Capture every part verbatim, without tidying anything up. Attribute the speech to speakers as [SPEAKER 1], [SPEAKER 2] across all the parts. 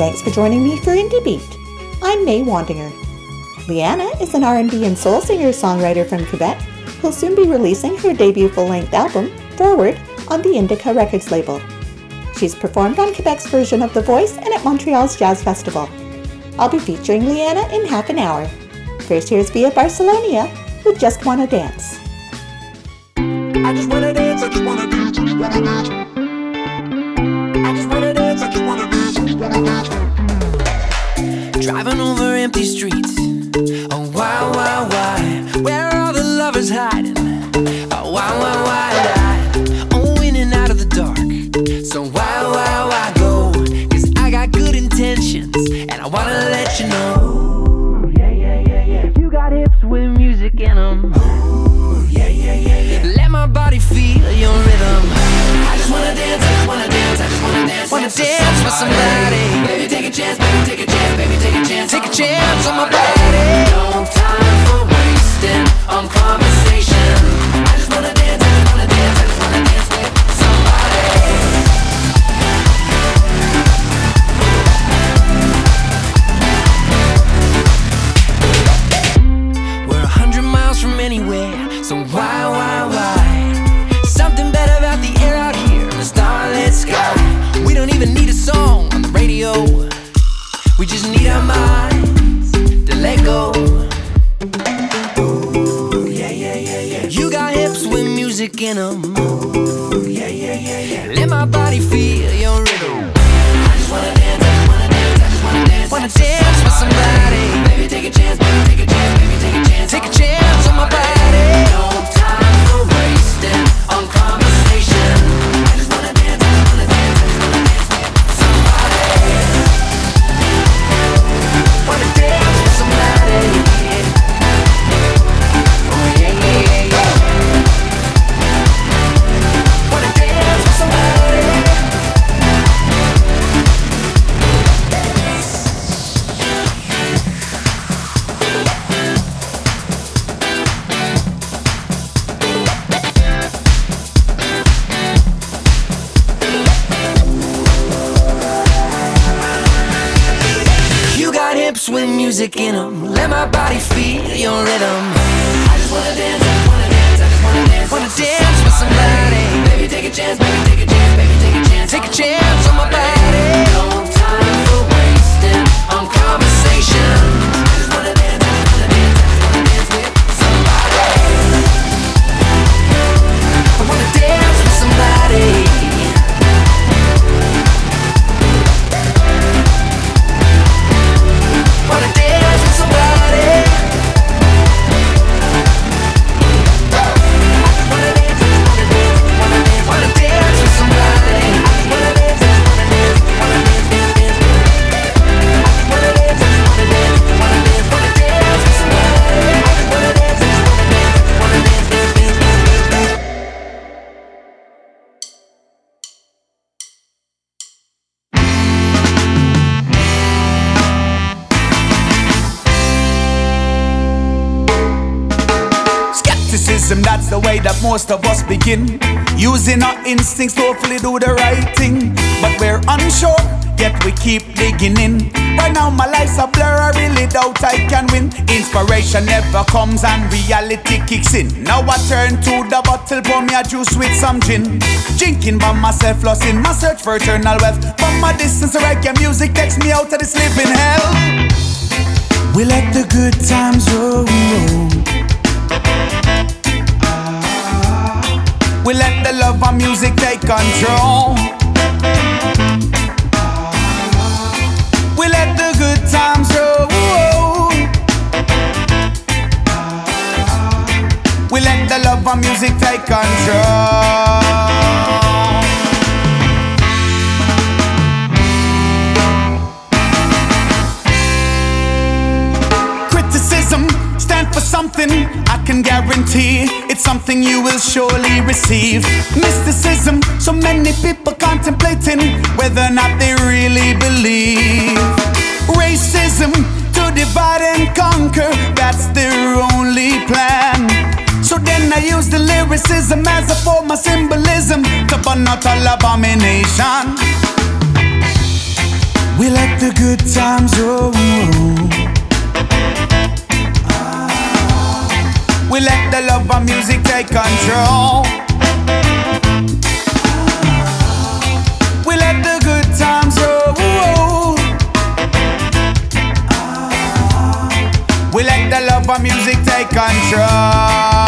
[SPEAKER 1] thanks for joining me for Indie Beat. I'm May Wandinger. Liana is an R and B and soul singer-songwriter from Quebec who'll soon be releasing her debut full-length album, Forward, on the Indica Records label. She's performed on Quebec's version of The Voice and at Montreal's Jazz Festival. I'll be featuring Liana in half an hour. First, here's Via Barcelonia with Just Wanna Dance.
[SPEAKER 2] I just wanna dance, I just wanna dance, I just wanna dance. I just wanna dance, I just wanna dance, I just wanna dance.
[SPEAKER 3] Driving over empty streets. Oh, why, why, why? Where are all the lovers hiding? Oh, why, why, why? I, oh, in and out of the dark. So why, why, why go? Cause I got good intentions, and I wanna let you know. Yeah, yeah, yeah, yeah. You got hips with music in them. Yeah, yeah, yeah, yeah. Let my body feel your rhythm. I just wanna dance, I just wanna dance, I just wanna dance. Wanna dance with somebody. Baby, take a chance, baby, take a chance, baby, take a chance. Take a chance on my body. No time for wasting on conversation. I just wanna dance, I just wanna dance, I just wanna dance with somebody. We're a hundred miles from anywhere, so why, why, why? Something better about the air out here in the starlit sky. We don't even need a song on the radio. We just need our minds to let go. Ooh, yeah, yeah, yeah, yeah. You got hips with music in them. Ooh, yeah, yeah, yeah, yeah. Let my body feel your rhythm. I just wanna dance, I just wanna dance, I just wanna dance. Wanna dance with somebody. Baby, take a chance, baby, take a chance, baby, take a chance. Take a chance on my body. No time for wasting on conversation. I just wanna dance, I just wanna dance, I just wanna dance with somebody. Wanna dance with somebody. Oh yeah, yeah, yeah, yeah. Wanna dance with somebody. You got hips with music in them. Let my body feel your rhythm. I just wanna dance, I just wanna dance, I just wanna dance. Wanna dance with somebody. Baby, take a chance, baby, take a chance, baby, take a chance. Take a chance on my body. No time for wasting on conversation. I just wanna dance, I just wanna dance, I just wanna dance with somebody. I wanna dance with somebody. Wanna dance with somebody. Wanna dance, wanna dance, wanna dance, wanna dance with somebody. Wanna dance, wanna dance, wanna dance, dance, dance. Wanna dance, wanna dance, wanna dance, wanna dance with somebody. Wanna dance, wanna dance, wanna dance, dance, dance, dance.
[SPEAKER 4] Skepticism, that's the way that most of us begin. Using our instincts to hopefully do the right thing. But we're unsure, yet we keep digging in. Right now my life's a blur, I really doubt I can win. Inspiration never comes and reality kicks in. Now I turn to the bottle, pour me a juice with some gin. Drinking by myself, lost in my search for eternal wealth. From a distance, the reggae music takes me out of this living hell. We let the good times roll. We let the love of music take control. We let the good times roll. We let the love of music take control. Criticism stand for something I can guarantee. It's something you will surely receive. Mysticism, so many people contemplating whether or not they really believe. Racism, to divide and conquer, that's their only plan. So then I use the lyricism as a form of symbolism to burn out all abomination. We let the good times roll. We let the love of music take control. We let the good times roll. We let the love of music take control.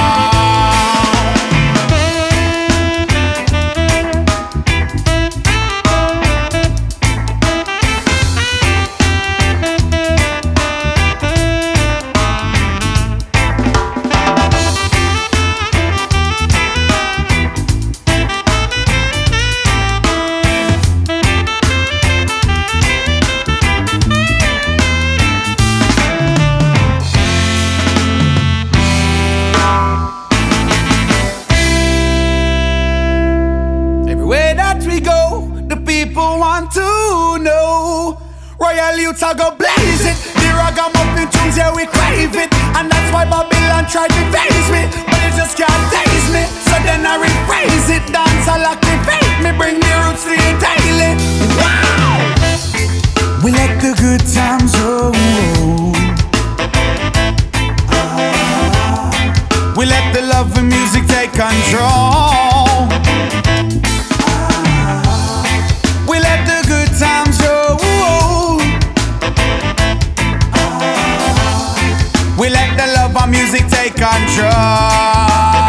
[SPEAKER 4] Royal youths are go blaze it. The ragamuffin tunes, yeah, we crave it. And that's why Babylon tried to phase me, but it just can't taste me. So then I rephrase it. Dance, I'll activate me. Bring the roots to you daily. Wow! We let the good times roll. We let the love and music take control. We let the good times roll. We let the love of music take control.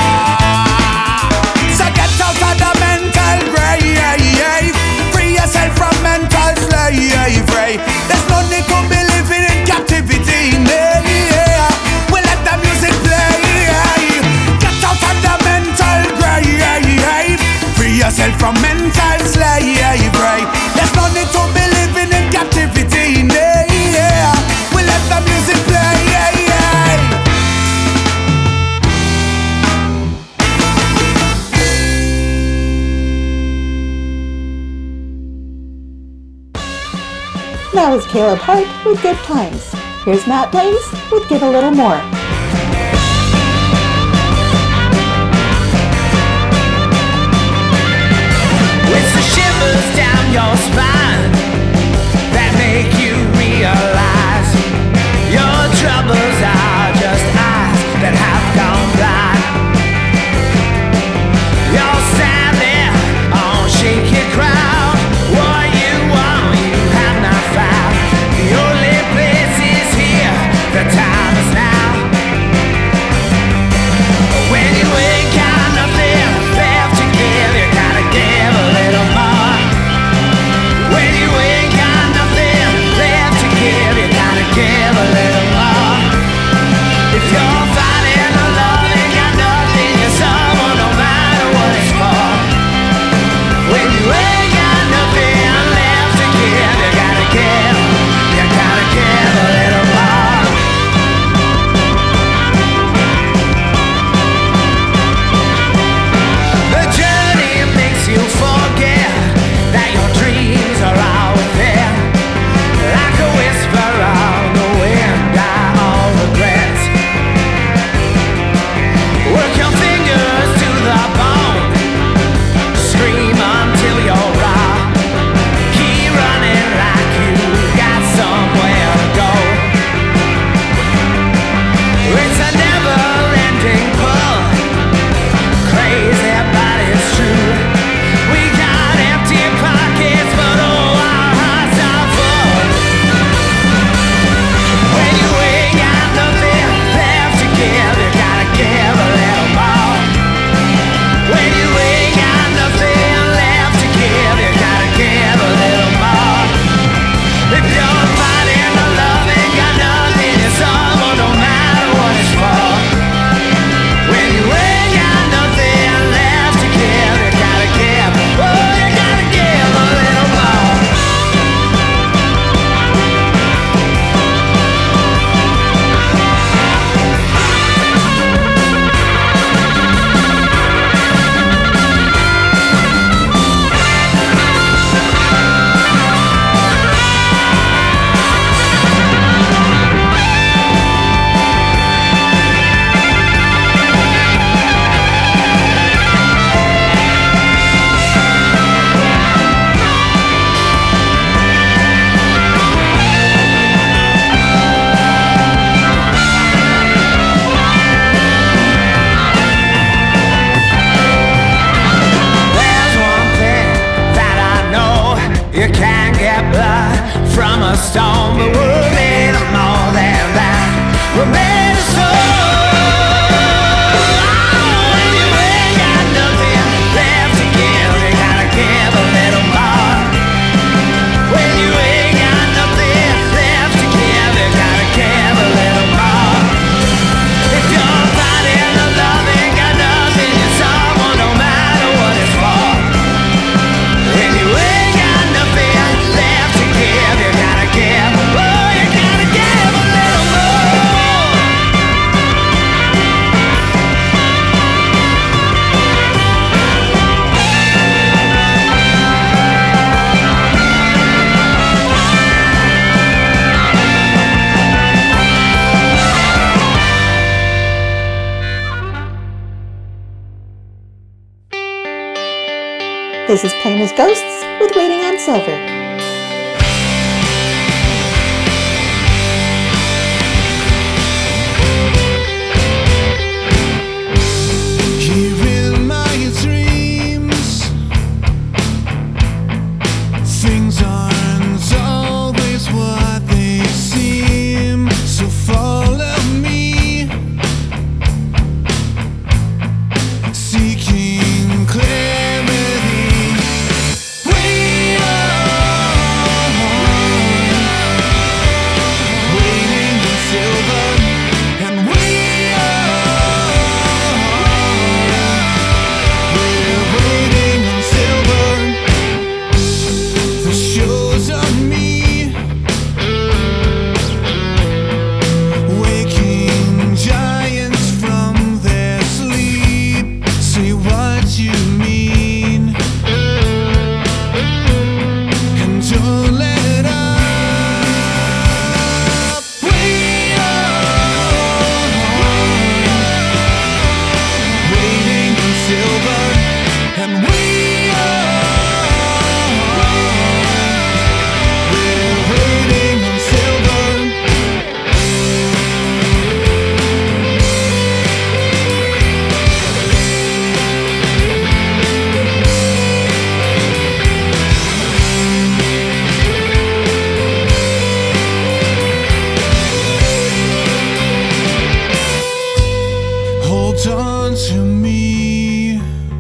[SPEAKER 4] So get out of the mental grave. Free yourself from mental slavery. There's no need to be living in captivity. Yeah. We let the music play. Get out of the mental grave. Free yourself from mental slavery. There's no need to be living in captivity. Yeah. We let the music play.
[SPEAKER 1] That was Caleb Hart with Good Times. Here's Matt Blaze with Give a Little More.
[SPEAKER 3] It's the shivers down your spine that make you realize your troubles are just eyes that have gone blind. You're standing on shaky ground. What you want, you have not found. The only place is here, the time is now. When you ain't got nothing left to give, you gotta give a little more. When you
[SPEAKER 1] This is Plain as Ghosts with Waiting on Silver.
[SPEAKER 5] Here in my dreams, things aren't always what they seem. So follow me, seeking clarity. We are waiting in silver, and we are we're waiting on silver. The shows of me waking giants from their sleep. Say what you mean, and don't let up. We are waiting on silver, and we are we're waiting on silver. Hold on to me,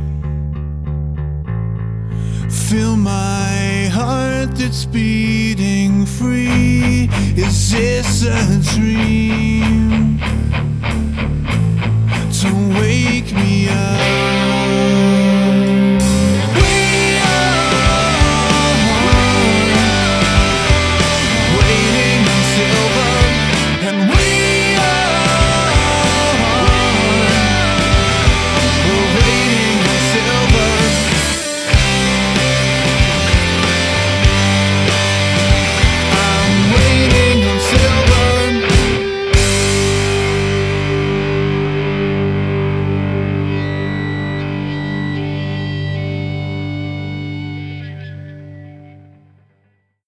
[SPEAKER 5] feel my heart that's beating free. Is this a dream?